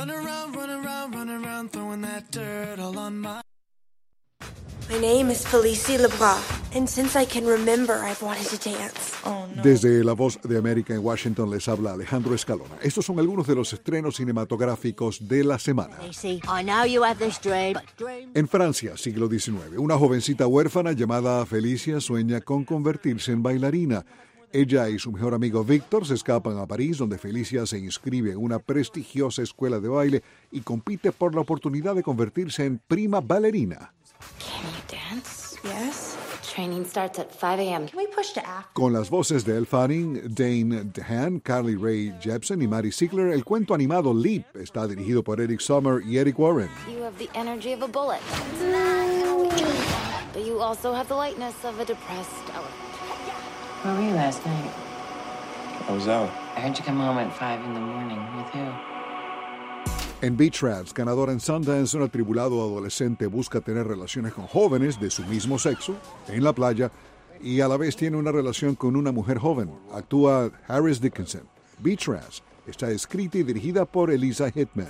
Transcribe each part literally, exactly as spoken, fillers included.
Run around, run around, run around, throwing that dirt all on my... My name is Felicie Lebras, and since I can remember, I've wanted to dance. Oh, no. Desde La Voz de América en Washington les habla Alejandro Escalona. Estos son algunos de los estrenos cinematográficos de la semana. En Francia, siglo diecinueve, una jovencita huérfana llamada Felicia sueña con convertirse en bailarina. Ella y su mejor amigo Víctor se escapan a París, donde Felicia se inscribe en una prestigiosa escuela de baile y compite por la oportunidad de convertirse en prima ballerina. Can you dance? Yes. Training starts at five a.m. Can we push to after? Con las voces de Elle Fanning, Dane DeHaan, Carly Rae Jepsen y Maddie Ziegler, el cuento animado Leap está dirigido por Eric Sommer y Eric Warren. You have the energy of a bullet. But you also have the lightness of a depressed elephant. Where were you last night? I was out. I heard you come home at five in the morning. With who? En Beach Rats, ganadora en Sundance, un atribulado adolescente busca tener relaciones con jóvenes de su mismo sexo en la playa y a la vez tiene una relación con una mujer joven. Actúa Harris Dickinson. Beach Rats está escrita y dirigida por Eliza Hittman.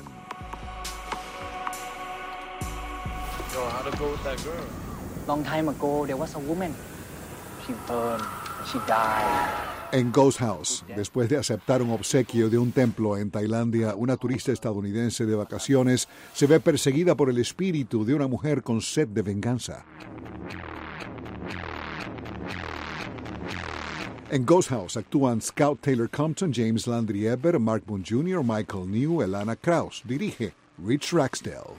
So how'd it go with that girl? Long time ago, there was a woman. She burned. She died. En Ghost House, después de aceptar un obsequio de un templo en Tailandia, una turista estadounidense de vacaciones se ve perseguida por el espíritu de una mujer con sed de venganza. En Ghost House actúan Scout Taylor Compton, James Landry Eber, Mark Boone junior, Michael New, Elana Krause. Dirige Rich Raxdell.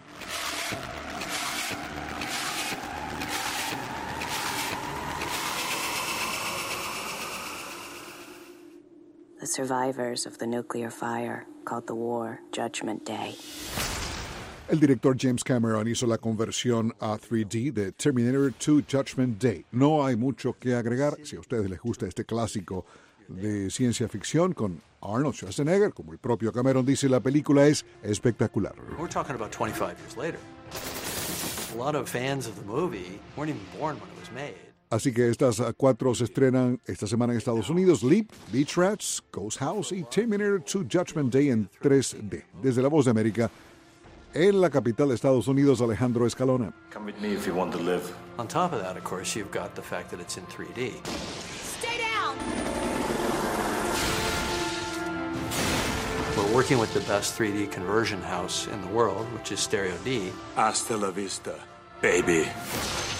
The survivors of the nuclear fire called the war Judgment Day. El director James Cameron hizo la conversión a tres D de Terminator dos Judgment Day. No hay mucho que agregar. Si a ustedes les gusta este clásico de ciencia ficción con Arnold Schwarzenegger, como el propio Cameron dice, la película es espectacular. We're talking about twenty-five years later. A lot of fans of the movie weren't even born when it was made. Así que estas cuatro se estrenan esta semana en Estados Unidos: Leap, Beach Rats, Ghost House y Terminator dos Judgment Day en tres D. Desde La Voz de América, en la capital de Estados Unidos, Alejandro Escalona. Come with me if you want to live. On top of that, of course, you've got the fact that it's in three D. Stay down! We're working with the best three D conversion house in the world, which is Stereo D. Hasta la vista, baby.